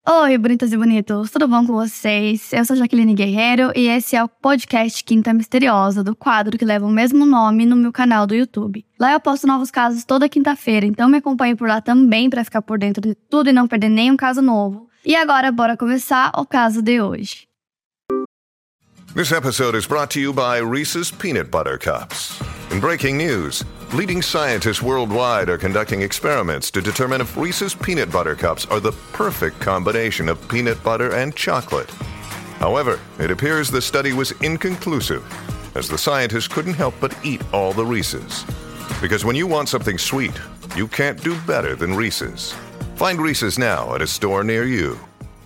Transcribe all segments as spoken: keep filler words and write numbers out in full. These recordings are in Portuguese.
Oi, bonitas e bonitos, tudo bom com vocês? Eu sou Jaqueline Guerreiro e esse é o podcast Quinta Misteriosa, do quadro que leva o mesmo nome no meu canal do YouTube. Lá eu posto novos casos toda quinta-feira, então me acompanhe por lá também para ficar por dentro de tudo e não perder nenhum caso novo. E agora, bora começar o caso de hoje. This episode is brought to you by Reese's Peanut Butter Cups. In breaking news, leading scientists worldwide are conducting experiments to determine if Reese's Peanut Butter Cups are the perfect combination of peanut butter and chocolate. However, it appears the study was inconclusive, as the scientists couldn't help but eat all the Reese's. Because when you want something sweet, you can't do better than Reese's. Find Reese's now at a store near you.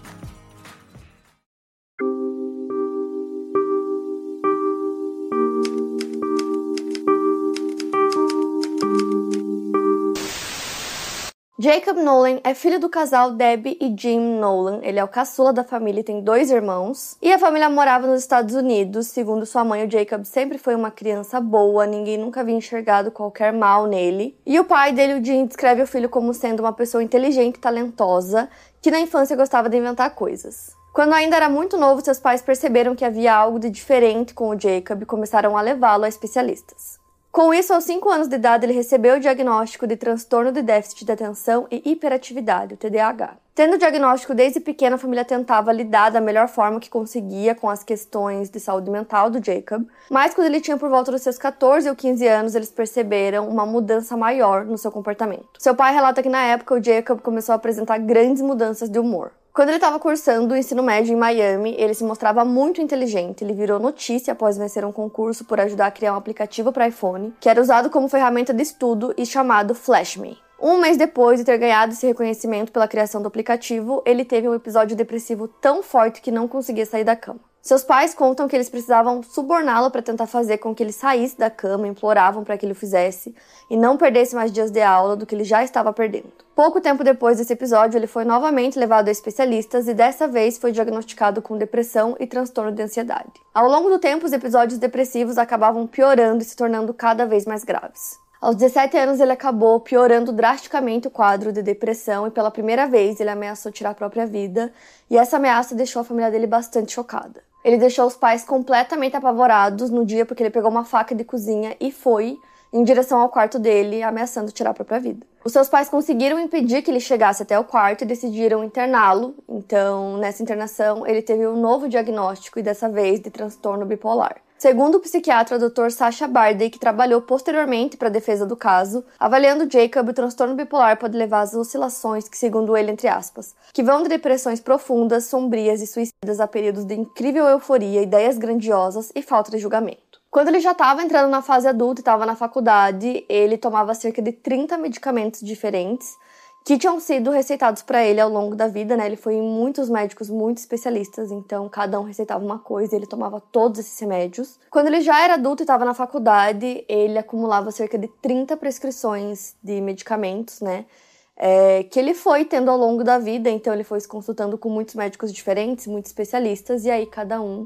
Jacob Nolan é filho do casal Debbie e Jim Nolan. Ele é o caçula da família e tem dois irmãos. E a família morava nos Estados Unidos. Segundo sua mãe, o Jacob sempre foi uma criança boa, ninguém nunca havia enxergado qualquer mal nele. E o pai dele, o Jim, descreve o filho como sendo uma pessoa inteligente e talentosa, que na infância gostava de inventar coisas. Quando ainda era muito novo, seus pais perceberam que havia algo de diferente com o Jacob e começaram a levá-lo a especialistas. Com isso, aos cinco anos de idade, ele recebeu o diagnóstico de transtorno de déficit de atenção e hiperatividade, o T D A H. Tendo o diagnóstico desde pequeno, a família tentava lidar da melhor forma que conseguia com as questões de saúde mental do Jacob, mas quando ele tinha por volta dos seus catorze ou quinze anos, eles perceberam uma mudança maior no seu comportamento. Seu pai relata que na época o Jacob começou a apresentar grandes mudanças de humor. Quando ele estava cursando o ensino médio em Miami, ele se mostrava muito inteligente. Ele virou notícia após vencer um concurso por ajudar a criar um aplicativo para iPhone, que era usado como ferramenta de estudo e chamado FlashMe. Um mês depois de ter ganhado esse reconhecimento pela criação do aplicativo, ele teve um episódio depressivo tão forte que não conseguia sair da cama. Seus pais contam que eles precisavam suborná-lo para tentar fazer com que ele saísse da cama, imploravam para que ele o fizesse e não perdesse mais dias de aula do que ele já estava perdendo. Pouco tempo depois desse episódio, ele foi novamente levado a especialistas e dessa vez foi diagnosticado com depressão e transtorno de ansiedade. Ao longo do tempo, os episódios depressivos acabavam piorando e se tornando cada vez mais graves. Aos dezessete anos, ele acabou piorando drasticamente o quadro de depressão e pela primeira vez ele ameaçou tirar a própria vida, e essa ameaça deixou a família dele bastante chocada. Ele deixou os pais completamente apavorados no dia porque ele pegou uma faca de cozinha e foi em direção ao quarto dele, ameaçando tirar a própria vida. Os seus pais conseguiram impedir que ele chegasse até o quarto e decidiram interná-lo. Então, nessa internação, ele teve um novo diagnóstico e dessa vez de transtorno bipolar. Segundo o psiquiatra doutor Sacha Bardey, que trabalhou posteriormente para a defesa do caso, avaliando Jacob, o transtorno bipolar pode levar às oscilações que, segundo ele, entre aspas, que vão de depressões profundas, sombrias e suicidas a períodos de incrível euforia, ideias grandiosas e falta de julgamento. Quando ele já estava entrando na fase adulta e estava na faculdade, ele tomava cerca de trinta medicamentos diferentes que tinham sido receitados para ele ao longo da vida, né? Ele foi em muitos médicos muito especialistas, então cada um receitava uma coisa e ele tomava todos esses remédios. Quando ele já era adulto e estava na faculdade, ele acumulava cerca de trinta prescrições de medicamentos, né? É, que ele foi tendo ao longo da vida, então ele foi se consultando com muitos médicos diferentes, muitos especialistas, e aí cada um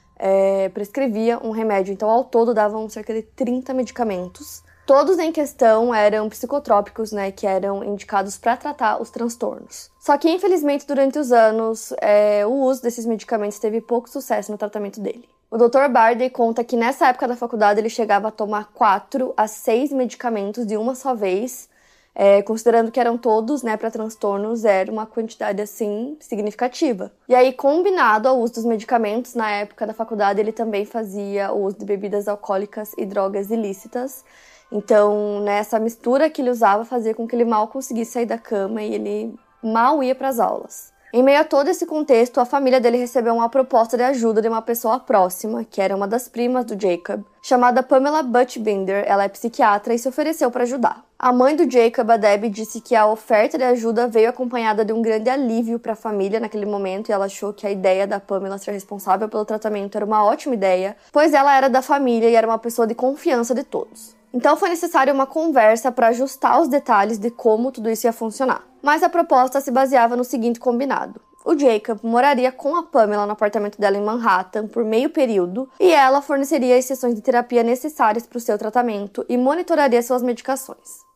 é, prescrevia um remédio. Então, ao todo, davam cerca de trinta medicamentos. Todos em questão eram psicotrópicos, né, que eram indicados para tratar os transtornos. Só que, infelizmente, durante os anos, é, o uso desses medicamentos teve pouco sucesso no tratamento dele. O doutor Bardey conta que nessa época da faculdade ele chegava a tomar quatro a seis medicamentos de uma só vez, é, considerando que eram todos, né, para transtornos, era uma quantidade, assim, significativa. E aí, combinado ao uso dos medicamentos, na época da faculdade, ele também fazia o uso de bebidas alcoólicas e drogas ilícitas. Então, né, essa mistura que ele usava fazia com que ele mal conseguisse sair da cama e ele mal ia para as aulas. Em meio a todo esse contexto, a família dele recebeu uma proposta de ajuda de uma pessoa próxima, que era uma das primas do Jacob, chamada Pamela Butchbinder. Ela é psiquiatra e se ofereceu para ajudar. A mãe do Jacob, a Debbie, disse que a oferta de ajuda veio acompanhada de um grande alívio para a família naquele momento, e ela achou que a ideia da Pamela ser responsável pelo tratamento era uma ótima ideia, pois ela era da família e era uma pessoa de confiança de todos. Então foi necessária uma conversa para ajustar os detalhes de como tudo isso ia funcionar. Mas a proposta se baseava no seguinte combinado. O Jacob moraria com a Pamela no apartamento dela em Manhattan por meio período e ela forneceria as sessões de terapia necessárias para o seu tratamento e monitoraria suas medicações.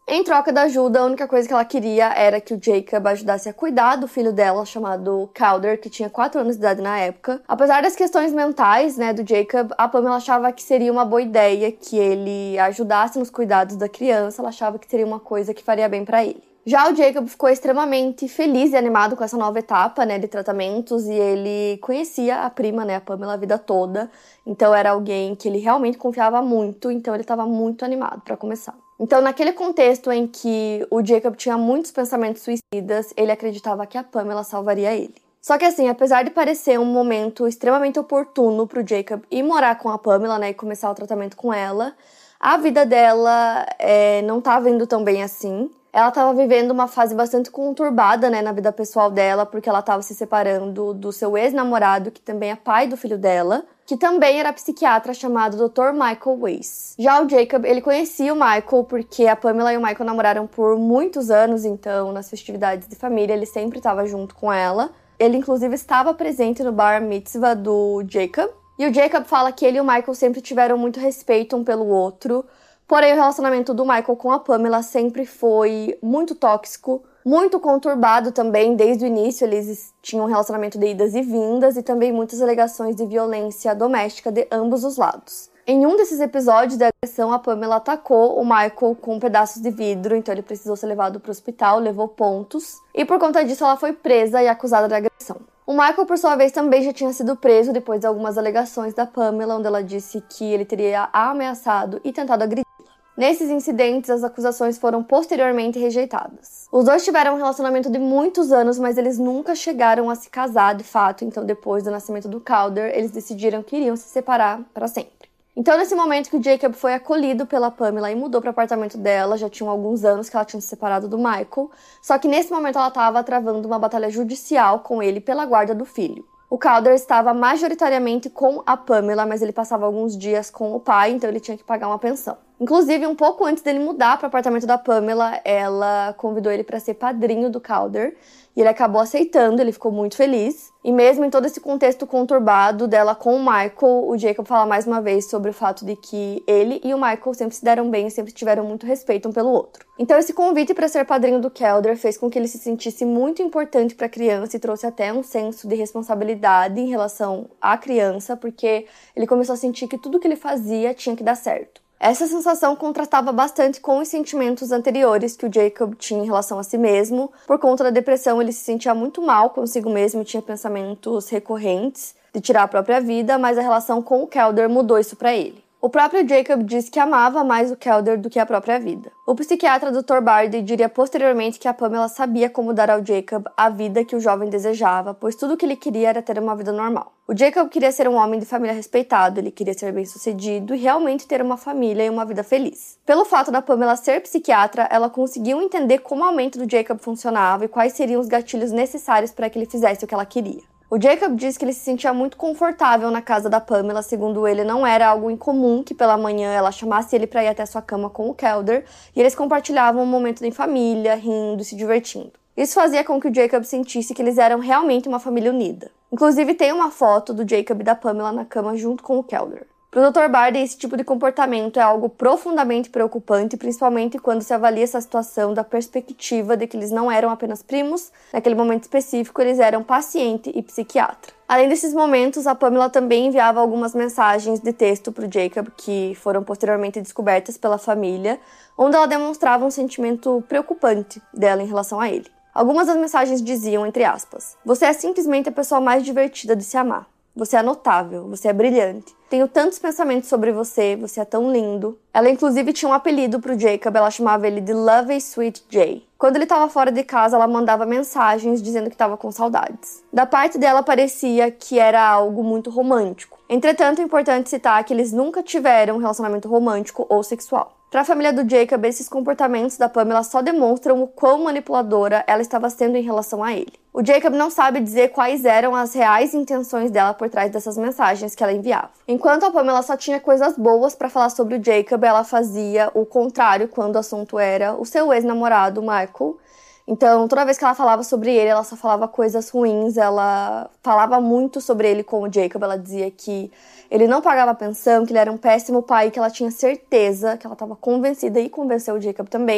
Em troca da ajuda, a única coisa que ela queria era que o Jacob ajudasse a cuidar do filho dela, chamado Calder, que tinha quatro anos de idade na época. Apesar das questões mentais, né, do Jacob, a Pamela achava que seria uma boa ideia que ele ajudasse nos cuidados da criança. Ela achava que seria uma coisa que faria bem pra ele. Já o Jacob ficou extremamente feliz e animado com essa nova etapa, né, de tratamentos, e ele conhecia a prima, né, a Pamela, a vida toda. Então era alguém que ele realmente confiava muito, então ele estava muito animado para começar. Então, naquele contexto em que o Jacob tinha muitos pensamentos suicidas, ele acreditava que a Pamela salvaria ele. Só que assim, apesar de parecer um momento extremamente oportuno pro Jacob ir morar com a Pamela, né, e começar o tratamento com ela, a vida dela é, não tava indo tão bem assim. Ela estava vivendo uma fase bastante conturbada, né, na vida pessoal dela, porque ela estava se separando do seu ex-namorado, que também é pai do filho dela, que também era psiquiatra, chamado doutor Michael Weiss. Já o Jacob, ele conhecia o Michael porque a Pamela e o Michael namoraram por muitos anos, então nas festividades de família ele sempre estava junto com ela. Ele inclusive estava presente no bar mitzvah do Jacob. E o Jacob fala que ele e o Michael sempre tiveram muito respeito um pelo outro. Porém, o relacionamento do Michael com a Pamela sempre foi muito tóxico, muito conturbado também. Desde o início, eles tinham um relacionamento de idas e vindas e também muitas alegações de violência doméstica de ambos os lados. Em um desses episódios de agressão, a Pamela atacou o Michael com pedaços de vidro, então ele precisou ser levado para o hospital, levou pontos. E por conta disso, ela foi presa e acusada de agressão. O Michael, por sua vez, também já tinha sido preso depois de algumas alegações da Pamela, onde ela disse que ele teria a ameaçado e tentado agredi-la. Nesses incidentes, as acusações foram posteriormente rejeitadas. Os dois tiveram um relacionamento de muitos anos, mas eles nunca chegaram a se casar de fato. Então, depois do nascimento do Calder, eles decidiram que iriam se separar para sempre. Então, nesse momento que o Jacob foi acolhido pela Pamela e mudou para o apartamento dela, já tinham alguns anos que ela tinha se separado do Michael, só que nesse momento ela estava travando uma batalha judicial com ele pela guarda do filho. O Calder estava majoritariamente com a Pamela, mas ele passava alguns dias com o pai, então ele tinha que pagar uma pensão. Inclusive, um pouco antes dele mudar para o apartamento da Pamela, ela convidou ele para ser padrinho do Calder, e ele acabou aceitando, ele ficou muito feliz. E mesmo em todo esse contexto conturbado dela com o Michael, o Jacob fala mais uma vez sobre o fato de que ele e o Michael sempre se deram bem e sempre tiveram muito respeito um pelo outro. Então esse convite para ser padrinho do Calder fez com que ele se sentisse muito importante para a criança e trouxe até um senso de responsabilidade em relação à criança, porque ele começou a sentir que tudo que ele fazia tinha que dar certo. Essa sensação contrastava bastante com os sentimentos anteriores que o Jacob tinha em relação a si mesmo. Por conta da depressão, ele se sentia muito mal consigo mesmo e tinha pensamentos recorrentes de tirar a própria vida, mas a relação com o Calder mudou isso para ele. O próprio Jacob disse que amava mais o Calder do que a própria vida. O psiquiatra doutor Bardi diria posteriormente que a Pamela sabia como dar ao Jacob a vida que o jovem desejava, pois tudo o que ele queria era ter uma vida normal. O Jacob queria ser um homem de família respeitado, ele queria ser bem-sucedido e realmente ter uma família e uma vida feliz. Pelo fato da Pamela ser psiquiatra, ela conseguiu entender como a mente do Jacob funcionava e quais seriam os gatilhos necessários para que ele fizesse o que ela queria. O Jacob diz que ele se sentia muito confortável na casa da Pamela, segundo ele não era algo incomum que pela manhã ela chamasse ele para ir até sua cama com o Calder e eles compartilhavam um momento em família, rindo e se divertindo. Isso fazia com que o Jacob sentisse que eles eram realmente uma família unida. Inclusive tem uma foto do Jacob e da Pamela na cama junto com o Calder. Para o doutor Bardi, esse tipo de comportamento é algo profundamente preocupante, principalmente quando se avalia essa situação da perspectiva de que eles não eram apenas primos, naquele momento específico eles eram paciente e psiquiatra. Além desses momentos, a Pamela também enviava algumas mensagens de texto para o Jacob, que foram posteriormente descobertas pela família, onde ela demonstrava um sentimento preocupante dela em relação a ele. Algumas das mensagens diziam, entre aspas, "Você é simplesmente a pessoa mais divertida de se amar. Você é notável, você é brilhante. Tenho tantos pensamentos sobre você, você é tão lindo." Ela inclusive tinha um apelido pro Jacob, ela chamava ele de Lovey Sweet Jay. Quando ele estava fora de casa, ela mandava mensagens dizendo que estava com saudades. Da parte dela, parecia que era algo muito romântico. Entretanto, é importante citar que eles nunca tiveram um relacionamento romântico ou sexual. Para a família do Jacob, esses comportamentos da Pamela só demonstram o quão manipuladora ela estava sendo em relação a ele. O Jacob não sabe dizer quais eram as reais intenções dela por trás dessas mensagens que ela enviava. Enquanto a Pamela só tinha coisas boas para falar sobre o Jacob, ela fazia o contrário quando o assunto era o seu ex-namorado, Michael. Então, toda vez que ela falava sobre ele, ela só falava coisas ruins, ela falava muito sobre ele com o Jacob, ela dizia que ele não pagava pensão, que ele era um péssimo pai, que ela tinha certeza, que ela estava convencida e convenceu o Jacob também,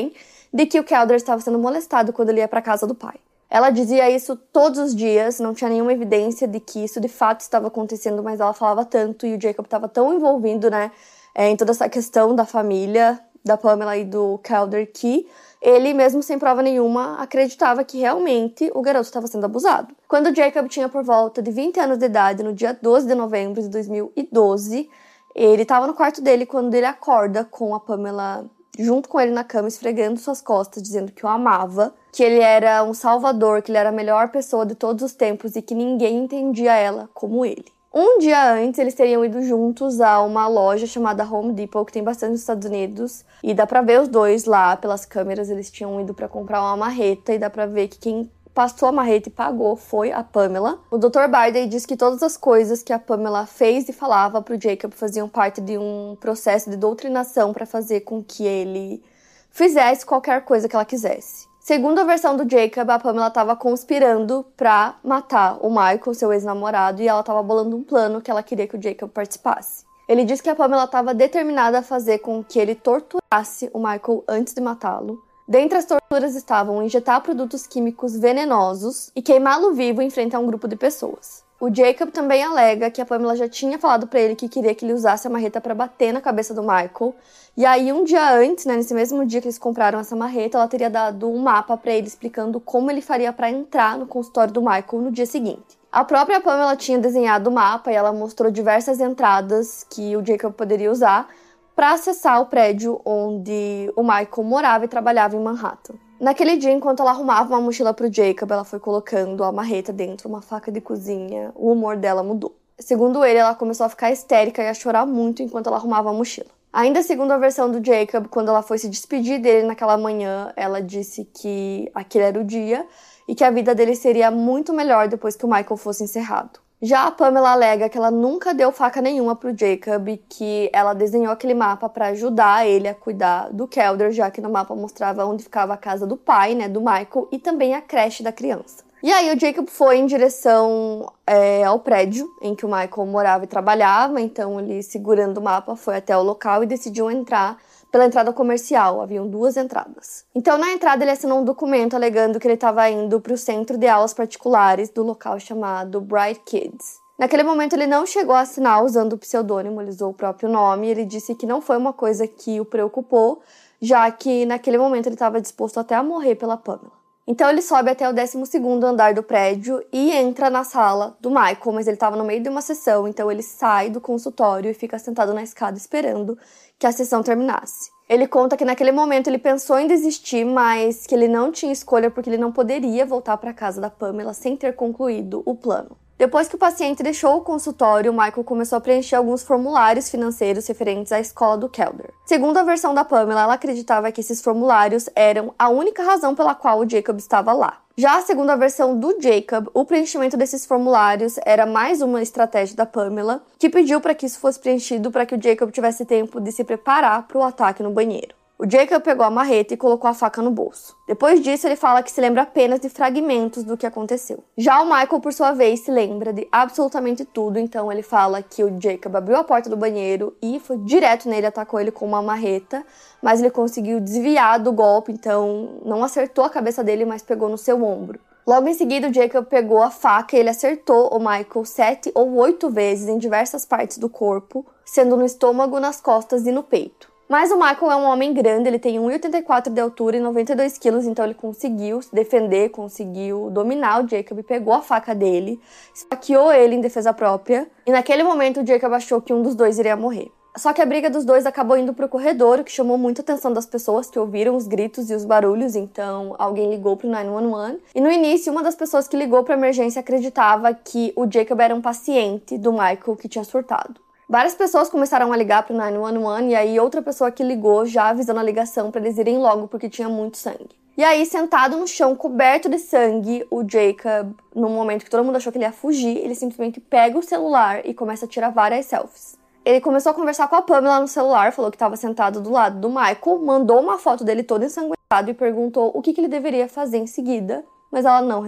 de que o Kelder estava sendo molestado quando ele ia para casa do pai. Ela dizia isso todos os dias, não tinha nenhuma evidência de que isso de fato estava acontecendo, mas ela falava tanto e o Jacob estava tão envolvido, né, em toda essa questão da família, da Pamela e do Kelder, que ele, mesmo sem prova nenhuma, acreditava que realmente o garoto estava sendo abusado. Quando Jacob tinha por volta de vinte anos de idade, no dia doze de novembro de dois mil e doze, ele estava no quarto dele quando ele acorda com a Pamela junto com ele na cama, esfregando suas costas, dizendo que o amava, que ele era um salvador, que ele era a melhor pessoa de todos os tempos e que ninguém entendia ela como ele. Um dia antes, eles teriam ido juntos a uma loja chamada Home Depot, que tem bastante nos Estados Unidos, e dá pra ver os dois lá pelas câmeras. Eles tinham ido pra comprar uma marreta e dá pra ver que quem passou a marreta e pagou foi a Pamela. O doutor Bardey diz que todas as coisas que a Pamela fez e falava pro Jacob faziam parte de um processo de doutrinação para fazer com que ele fizesse qualquer coisa que ela quisesse. Segundo a versão do Jacob, a Pamela estava conspirando para matar o Michael, seu ex-namorado, e ela estava bolando um plano que ela queria que o Jacob participasse. Ele diz que a Pamela estava determinada a fazer com que ele torturasse o Michael antes de matá-lo. Dentre as torturas estavam injetar produtos químicos venenosos e queimá-lo vivo em frente a um grupo de pessoas. O Jacob também alega que a Pamela já tinha falado pra ele que queria que ele usasse a marreta pra bater na cabeça do Michael. E aí, um dia antes, né, nesse mesmo dia que eles compraram essa marreta, ela teria dado um mapa pra ele explicando como ele faria pra entrar no consultório do Michael no dia seguinte. A própria Pamela tinha desenhado o mapa e ela mostrou diversas entradas que o Jacob poderia usar para acessar o prédio onde o Michael morava e trabalhava em Manhattan. Naquele dia, enquanto ela arrumava uma mochila pro Jacob, ela foi colocando a marreta dentro, uma faca de cozinha. O humor dela mudou. Segundo ele, ela começou a ficar histérica e a chorar muito enquanto ela arrumava a mochila. Ainda segundo a versão do Jacob, quando ela foi se despedir dele naquela manhã, ela disse que aquele era o dia e que a vida dele seria muito melhor depois que o Michael fosse encerrado. Já a Pamela alega que ela nunca deu faca nenhuma pro Jacob e que ela desenhou aquele mapa para ajudar ele a cuidar do Kelder, já que no mapa mostrava onde ficava a casa do pai, né, do Michael, e também a creche da criança. E aí o Jacob foi em direção é, ao prédio em que o Michael morava e trabalhava, então ele, segurando o mapa, foi até o local e decidiu entrar pela entrada comercial. Haviam duas entradas. Então, na entrada, ele assinou um documento alegando que ele estava indo para o centro de aulas particulares do local chamado Bright Kids. Naquele momento, ele não chegou a assinar usando o pseudônimo, ele usou o próprio nome. Ele disse que não foi uma coisa que o preocupou, já que naquele momento ele estava disposto até a morrer pela Pamela. Então ele sobe até o décimo segundo andar do prédio e entra na sala do Michael, mas ele estava no meio de uma sessão, então ele sai do consultório e fica sentado na escada esperando que a sessão terminasse. Ele conta que naquele momento ele pensou em desistir, mas que ele não tinha escolha porque ele não poderia voltar para a casa da Pamela sem ter concluído o plano. Depois que o paciente deixou o consultório, o Michael começou a preencher alguns formulários financeiros referentes à escola do Kelder. Segundo a versão da Pamela, ela acreditava que esses formulários eram a única razão pela qual o Jacob estava lá. Já segundo a versão do Jacob, o preenchimento desses formulários era mais uma estratégia da Pamela, que pediu para que isso fosse preenchido para que o Jacob tivesse tempo de se preparar para o ataque no banheiro. O Jacob pegou a marreta e colocou a faca no bolso. Depois disso, ele fala que se lembra apenas de fragmentos do que aconteceu. Já o Michael, por sua vez, se lembra de absolutamente tudo, então ele fala que o Jacob abriu a porta do banheiro e foi direto nele, atacou ele com uma marreta, mas ele conseguiu desviar do golpe, então não acertou a cabeça dele, mas pegou no seu ombro. Logo em seguida, o Jacob pegou a faca e ele acertou o Michael sete ou oito vezes em diversas partes do corpo, sendo no estômago, nas costas e no peito. Mas o Michael é um homem grande, ele tem um metro e oitenta e quatro de altura e noventa e dois quilos, então ele conseguiu se defender, conseguiu dominar o Jacob, pegou a faca dele, esfaqueou ele em defesa própria, e naquele momento o Jacob achou que um dos dois iria morrer. Só que a briga dos dois acabou indo pro corredor, o que chamou muita atenção das pessoas que ouviram os gritos e os barulhos, então alguém ligou pro nove um um. E no início, uma das pessoas que ligou pra emergência acreditava que o Jacob era um paciente do Michael que tinha surtado. Várias pessoas começaram a ligar pro nove um um e aí outra pessoa que ligou já avisando a ligação para eles irem logo porque tinha muito sangue. E aí, sentado no chão, coberto de sangue, o Jacob, no momento que todo mundo achou que ele ia fugir, ele simplesmente pega o celular e começa a tirar várias selfies. Ele começou a conversar com a Pamela no celular, falou que estava sentado do lado do Michael, mandou uma foto dele todo ensanguentado e perguntou o que, que ele deveria fazer em seguida, mas ela não respondeu.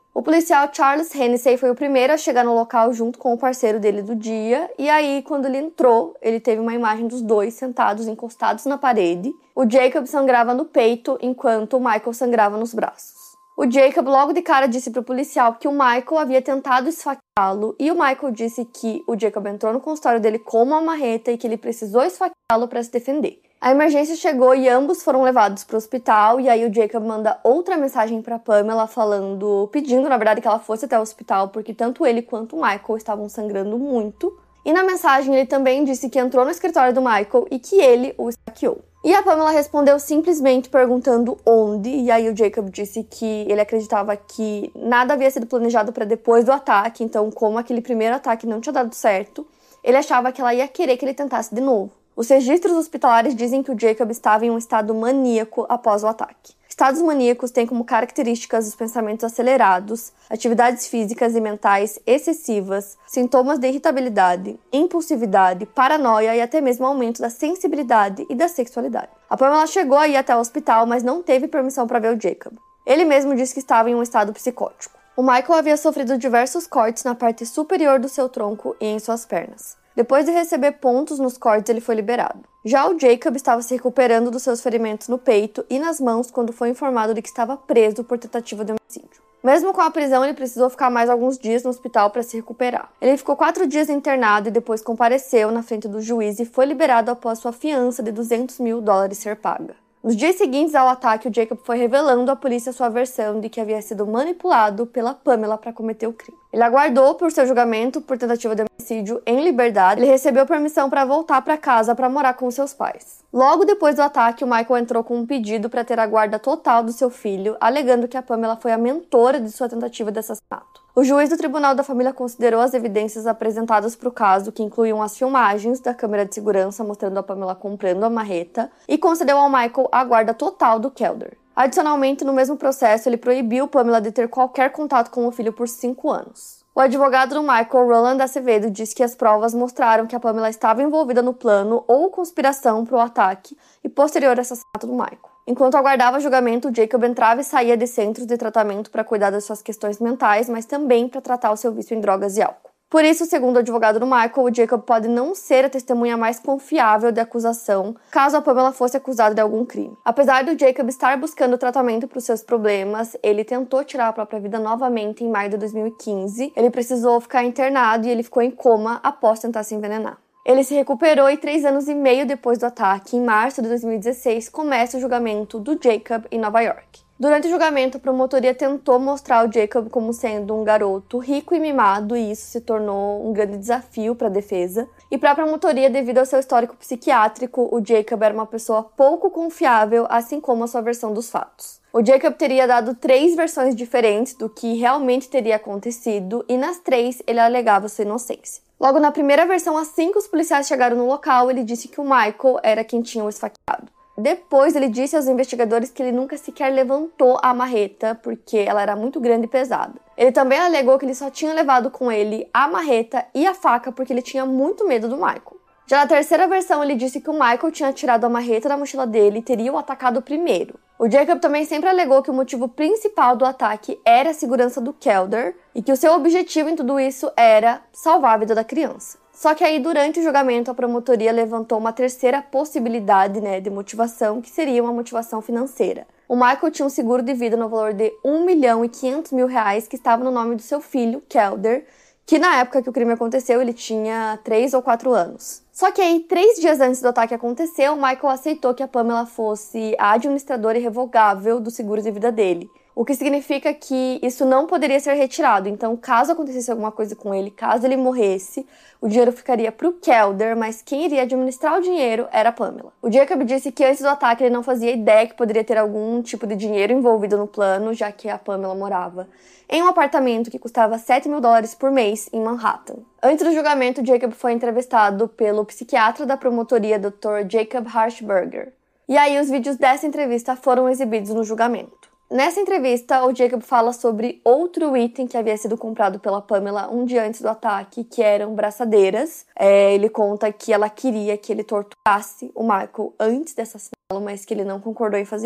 O policial Charles Hennessy foi o primeiro a chegar no local junto com o parceiro dele do dia, e aí, quando ele entrou, ele teve uma imagem dos dois sentados encostados na parede. O Jacob sangrava no peito, enquanto o Michael sangrava nos braços. O Jacob logo de cara disse para o policial que o Michael havia tentado esfaqueá-lo, e o Michael disse que o Jacob entrou no consultório dele com uma marreta e que ele precisou esfaqueá-lo para se defender. A emergência chegou e ambos foram levados para o hospital, e aí o Jacob manda outra mensagem para Pamela falando, pedindo na verdade que ela fosse até o hospital, porque tanto ele quanto o Michael estavam sangrando muito. E na mensagem ele também disse que entrou no escritório do Michael e que ele o esfaqueou. E a Pamela respondeu simplesmente perguntando onde, e aí o Jacob disse que ele acreditava que nada havia sido planejado para depois do ataque, então como aquele primeiro ataque não tinha dado certo, ele achava que ela ia querer que ele tentasse de novo. Os registros hospitalares dizem que o Jacob estava em um estado maníaco após o ataque. Estados maníacos têm como características os pensamentos acelerados, atividades físicas e mentais excessivas, sintomas de irritabilidade, impulsividade, paranoia e até mesmo aumento da sensibilidade e da sexualidade. A Pamela chegou a ir até o hospital, mas não teve permissão para ver o Jacob. Ele mesmo disse que estava em um estado psicótico. O Michael havia sofrido diversos cortes na parte superior do seu tronco e em suas pernas. Depois de receber pontos nos cortes, ele foi liberado. Já o Jacob estava se recuperando dos seus ferimentos no peito e nas mãos quando foi informado de que estava preso por tentativa de homicídio. Mesmo com a prisão, ele precisou ficar mais alguns dias no hospital para se recuperar. Ele ficou quatro dias internado e depois compareceu na frente do juiz e foi liberado após sua fiança de duzentos mil dólares ser paga. Nos dias seguintes ao ataque, o Jacob foi revelando à polícia sua versão de que havia sido manipulado pela Pamela para cometer o crime. Ele aguardou por seu julgamento por tentativa de homicídio em liberdade. Ele recebeu permissão para voltar para casa para morar com seus pais. Logo depois do ataque, o Michael entrou com um pedido para ter a guarda total do seu filho, alegando que a Pamela foi a mentora de sua tentativa de assassinato. O juiz do Tribunal da Família considerou as evidências apresentadas para o caso, que incluíam as filmagens da câmera de segurança mostrando a Pamela comprando a marreta, e concedeu ao Michael a guarda total do Kelder. Adicionalmente, no mesmo processo, ele proibiu Pamela de ter qualquer contato com o filho por cinco anos. O advogado do Michael, Roland Acevedo, disse que as provas mostraram que a Pamela estava envolvida no plano ou conspiração para o ataque e posterior assassinato do Michael. Enquanto aguardava julgamento, o Jacob entrava e saía de centros de tratamento para cuidar das suas questões mentais, mas também para tratar o seu vício em drogas e álcool. Por isso, segundo o advogado do Michael, o Jacob pode não ser a testemunha mais confiável de acusação, caso a Pamela fosse acusada de algum crime. Apesar do Jacob estar buscando tratamento para os seus problemas, ele tentou tirar a própria vida novamente em maio de dois mil e quinze. Ele precisou ficar internado e ele ficou em coma após tentar se envenenar. Ele se recuperou e três anos e meio depois do ataque, em março de dois mil e dezesseis, começa o julgamento do Jacob em Nova York. Durante o julgamento, a promotoria tentou mostrar o Jacob como sendo um garoto rico e mimado, e isso se tornou um grande desafio para a defesa. E para a promotoria, devido ao seu histórico psiquiátrico, o Jacob era uma pessoa pouco confiável, assim como a sua versão dos fatos. O Jacob teria dado três versões diferentes do que realmente teria acontecido, e nas três ele alegava sua inocência. Logo na primeira versão, assim que os policiais chegaram no local, ele disse que o Michael era quem tinha o esfaqueado. Depois, ele disse aos investigadores que ele nunca sequer levantou a marreta, porque ela era muito grande e pesada. Ele também alegou que ele só tinha levado com ele a marreta e a faca porque ele tinha muito medo do Michael. Já na terceira versão, ele disse que o Michael tinha tirado a marreta da mochila dele e teria o atacado primeiro. O Jacob também sempre alegou que o motivo principal do ataque era a segurança do Kelder e que o seu objetivo em tudo isso era salvar a vida da criança. Só que aí, durante o julgamento, a promotoria levantou uma terceira possibilidade, né, de motivação, que seria uma motivação financeira. O Michael tinha um seguro de vida no valor de um milhão e quinhentos mil reais que estava no nome do seu filho, Kelder, que na época que o crime aconteceu, ele tinha três ou quatro anos. Só que aí, três dias antes do ataque acontecer, o Michael aceitou que a Pamela fosse a administradora irrevogável do seguro de vida dele. O que significa que isso não poderia ser retirado. Então, caso acontecesse alguma coisa com ele, caso ele morresse, o dinheiro ficaria para o Kelder, mas quem iria administrar o dinheiro era a Pamela. O Jacob disse que antes do ataque ele não fazia ideia que poderia ter algum tipo de dinheiro envolvido no plano, já que a Pamela morava em um apartamento que custava sete mil dólares por mês em Manhattan. Antes do julgamento, Jacob foi entrevistado pelo psiquiatra da promotoria, doutor Jacob Harshberger. E aí os vídeos dessa entrevista foram exibidos no julgamento. Nessa entrevista, o Jacob fala sobre outro item que havia sido comprado pela Pamela um dia antes do ataque, que eram braçadeiras. É, ele conta que ela queria que ele torturasse o Michael antes de assassiná-lo, mas que ele não concordou em fazer isso.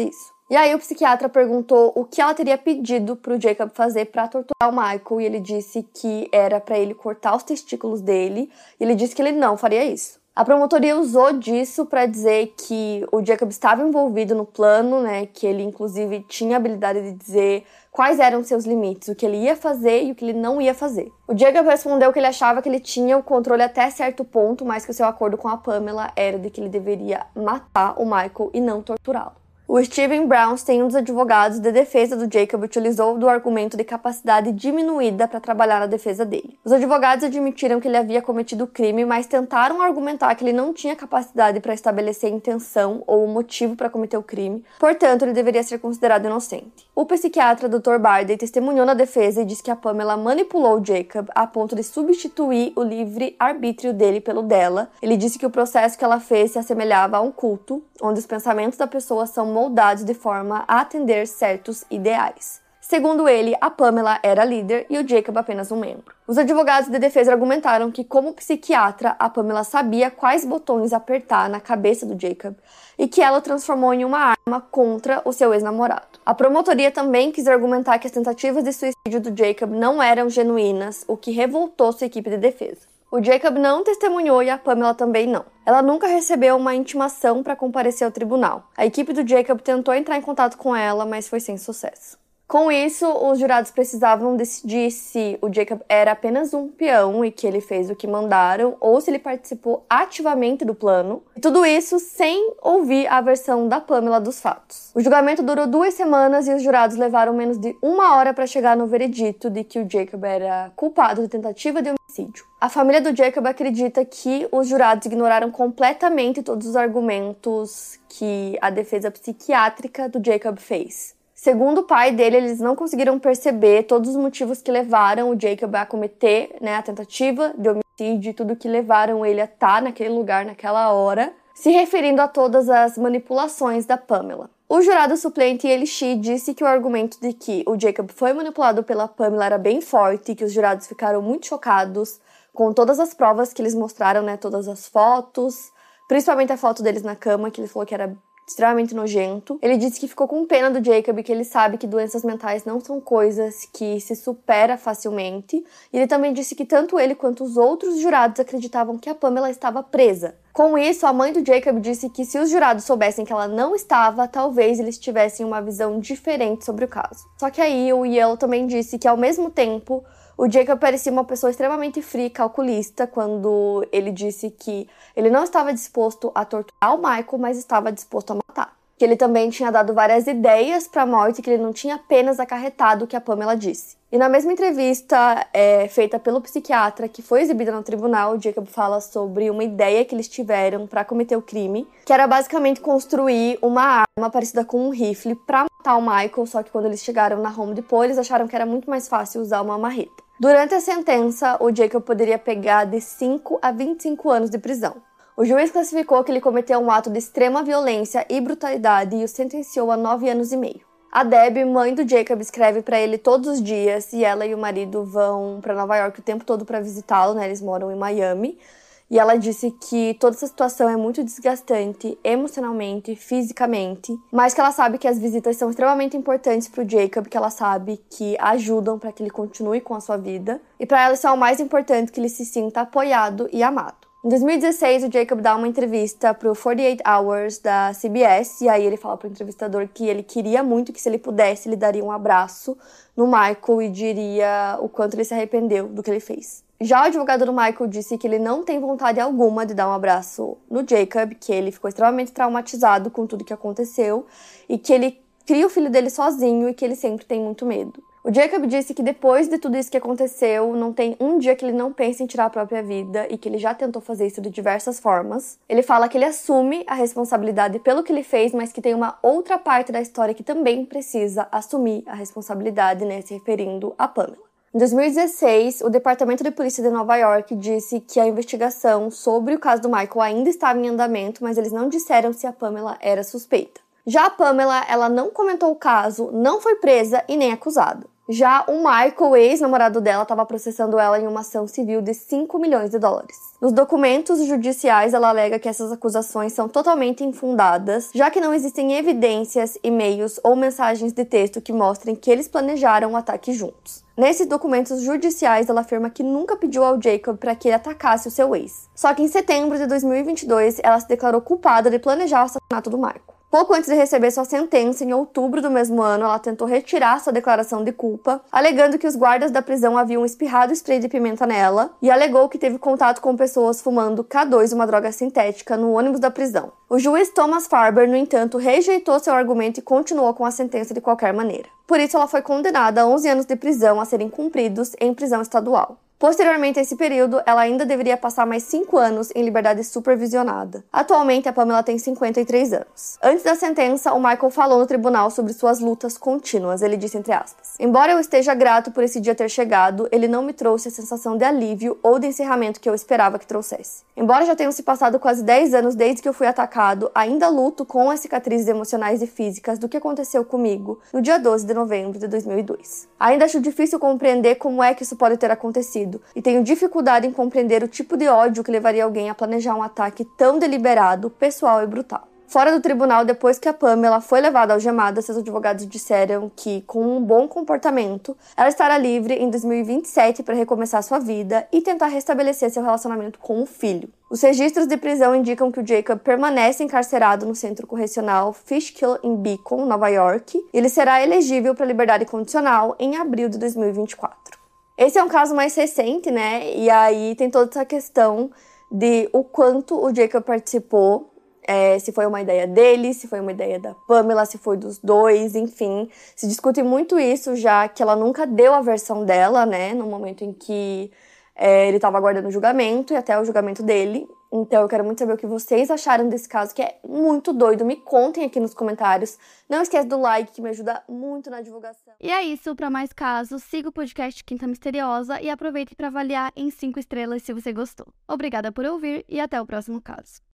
E aí o psiquiatra perguntou o que ela teria pedido pro Jacob fazer pra torturar o Michael, e ele disse que era pra ele cortar os testículos dele, e ele disse que ele não faria isso. A promotoria usou disso para dizer que o Jacob estava envolvido no plano, né, que ele inclusive tinha a habilidade de dizer quais eram seus limites, o que ele ia fazer e o que ele não ia fazer. O Jacob respondeu que ele achava que ele tinha o controle até certo ponto, mas que o seu acordo com a Pamela era de que ele deveria matar o Michael e não torturá-lo. O Steven Brownstein, um dos advogados de defesa do Jacob, utilizou do argumento de capacidade diminuída para trabalhar na defesa dele. Os advogados admitiram que ele havia cometido o crime, mas tentaram argumentar que ele não tinha capacidade para estabelecer intenção ou motivo para cometer o crime, portanto, ele deveria ser considerado inocente. O psiquiatra doutor Bardey testemunhou na defesa e disse que a Pamela manipulou o Jacob a ponto de substituir o livre-arbítrio dele pelo dela. Ele disse que o processo que ela fez se assemelhava a um culto, onde os pensamentos da pessoa são moldados de forma a atender certos ideais. Segundo ele, a Pamela era líder e o Jacob apenas um membro. Os advogados de defesa argumentaram que, como psiquiatra, a Pamela sabia quais botões apertar na cabeça do Jacob e que ela o transformou em uma arma contra o seu ex-namorado. A promotoria também quis argumentar que as tentativas de suicídio do Jacob não eram genuínas, o que revoltou sua equipe de defesa. O Jacob não testemunhou e a Pamela também não. Ela nunca recebeu uma intimação para comparecer ao tribunal. A equipe do Jacob tentou entrar em contato com ela, mas foi sem sucesso. Com isso, os jurados precisavam decidir se o Jacob era apenas um peão e que ele fez o que mandaram, ou se ele participou ativamente do plano. E tudo isso sem ouvir a versão da Pamela dos fatos. O julgamento durou duas semanas e os jurados levaram menos de uma hora para chegar no veredito de que o Jacob era culpado de tentativa de homicídio. A família do Jacob acredita que os jurados ignoraram completamente todos os argumentos que a defesa psiquiátrica do Jacob fez. Segundo o pai dele, eles não conseguiram perceber todos os motivos que levaram o Jacob a cometer, né, a tentativa de homicídio e tudo que levaram ele a estar naquele lugar, naquela hora, se referindo a todas as manipulações da Pamela. O jurado suplente Eli Shih disse que o argumento de que o Jacob foi manipulado pela Pamela era bem forte e que os jurados ficaram muito chocados com todas as provas que eles mostraram, né, todas as fotos, principalmente a foto deles na cama, que ele falou que era extremamente nojento. Ele disse que ficou com pena do Jacob, que ele sabe que doenças mentais não são coisas que se supera facilmente. E ele também disse que tanto ele quanto os outros jurados acreditavam que a Pamela estava presa. Com isso, a mãe do Jacob disse que se os jurados soubessem que ela não estava, talvez eles tivessem uma visão diferente sobre o caso. Só que aí o Yale também disse que, ao mesmo tempo, o Jacob parecia uma pessoa extremamente fria e calculista quando ele disse que ele não estava disposto a torturar o Michael, mas estava disposto a matar. Que ele também tinha dado várias ideias para a morte, que ele não tinha apenas acarretado o que a Pamela disse. E na mesma entrevista é, feita pelo psiquiatra, que foi exibida no tribunal, o Jacob fala sobre uma ideia que eles tiveram para cometer o crime, que era basicamente construir uma arma parecida com um rifle para matar o Michael, só que quando eles chegaram na Home Depot, eles acharam que era muito mais fácil usar uma marreta. Durante a sentença, o Jacob poderia pegar de cinco a vinte e cinco anos de prisão. O juiz classificou que ele cometeu um ato de extrema violência e brutalidade e o sentenciou a nove anos e meio. A Debbie, mãe do Jacob, escreve pra ele todos os dias e ela e o marido vão pra Nova York o tempo todo pra visitá-lo, né? Eles moram em Miami. E ela disse que toda essa situação é muito desgastante emocionalmente, fisicamente, mas que ela sabe que as visitas são extremamente importantes pro Jacob, que ela sabe que ajudam para que ele continue com a sua vida. E para ela isso é o mais importante, que ele se sinta apoiado e amado. Em dois mil e dezesseis, o Jacob dá uma entrevista pro quarenta e oito Hours da C B S, e aí ele fala pro entrevistador que ele queria muito que, se ele pudesse, ele daria um abraço no Michael e diria o quanto ele se arrependeu do que ele fez. Já o advogado do Michael disse que ele não tem vontade alguma de dar um abraço no Jacob, que ele ficou extremamente traumatizado com tudo que aconteceu e que ele cria o filho dele sozinho e que ele sempre tem muito medo. O Jacob disse que depois de tudo isso que aconteceu, não tem um dia que ele não pense em tirar a própria vida e que ele já tentou fazer isso de diversas formas. Ele fala que ele assume a responsabilidade pelo que ele fez, mas que tem uma outra parte da história que também precisa assumir a responsabilidade, né, se referindo a Pamela. Em dois mil e dezesseis, o Departamento de Polícia de Nova York disse que a investigação sobre o caso do Michael ainda estava em andamento, mas eles não disseram se a Pamela era suspeita. Já a Pamela, ela não comentou o caso, não foi presa e nem acusada. Já o Michael, o ex-namorado dela, estava processando ela em uma ação civil de cinco milhões de dólares. Nos documentos judiciais, ela alega que essas acusações são totalmente infundadas, já que não existem evidências, e-mails ou mensagens de texto que mostrem que eles planejaram o ataque juntos. Nesses documentos judiciais, ela afirma que nunca pediu ao Jacob para que ele atacasse o seu ex. Só que em setembro de dois mil e vinte e dois, ela se declarou culpada de planejar o assassinato do Michael. Pouco antes de receber sua sentença, em outubro do mesmo ano, ela tentou retirar sua declaração de culpa, alegando que os guardas da prisão haviam espirrado spray de pimenta nela e alegou que teve contato com pessoas fumando K dois, uma droga sintética, no ônibus da prisão. O juiz Thomas Farber, no entanto, rejeitou seu argumento e continuou com a sentença de qualquer maneira. Por isso, ela foi condenada a onze anos de prisão a serem cumpridos em prisão estadual. Posteriormente a esse período, ela ainda deveria passar mais cinco anos em liberdade supervisionada. Atualmente, a Pamela tem cinquenta e três anos. Antes da sentença, o Michael falou no tribunal sobre suas lutas contínuas. Ele disse, entre aspas, "Embora eu esteja grato por esse dia ter chegado, ele não me trouxe a sensação de alívio ou de encerramento que eu esperava que trouxesse. Embora já tenham se passado quase dez anos desde que eu fui atacado, ainda luto com as cicatrizes emocionais e físicas do que aconteceu comigo no dia doze de novembro de dois mil e dois. Ainda acho difícil compreender como é que isso pode ter acontecido, e tenho dificuldade em compreender o tipo de ódio que levaria alguém a planejar um ataque tão deliberado, pessoal e brutal." Fora do tribunal, depois que a Pamela foi levada algemada, seus advogados disseram que, com um bom comportamento, ela estará livre em dois mil e vinte e sete para recomeçar sua vida e tentar restabelecer seu relacionamento com o filho. Os registros de prisão indicam que o Jacob permanece encarcerado no centro correcional Fishkill em Beacon, Nova York, e ele será elegível para liberdade condicional em abril de dois mil e vinte e quatro. Esse é um caso mais recente, né? E aí tem toda essa questão de o quanto o Jacob participou, é, se foi uma ideia dele, se foi uma ideia da Pamela, se foi dos dois, enfim. Se discute muito isso, já que ela nunca deu a versão dela, né? No momento em que é, ele estava aguardando o julgamento e até o julgamento dele. Então eu quero muito saber o que vocês acharam desse caso, que é muito doido. Me contem aqui nos comentários. Não esquece do like, que me ajuda muito na divulgação. E é isso, para mais casos, siga o podcast Quinta Misteriosa e aproveite para avaliar em cinco estrelas se você gostou. Obrigada por ouvir e até o próximo caso.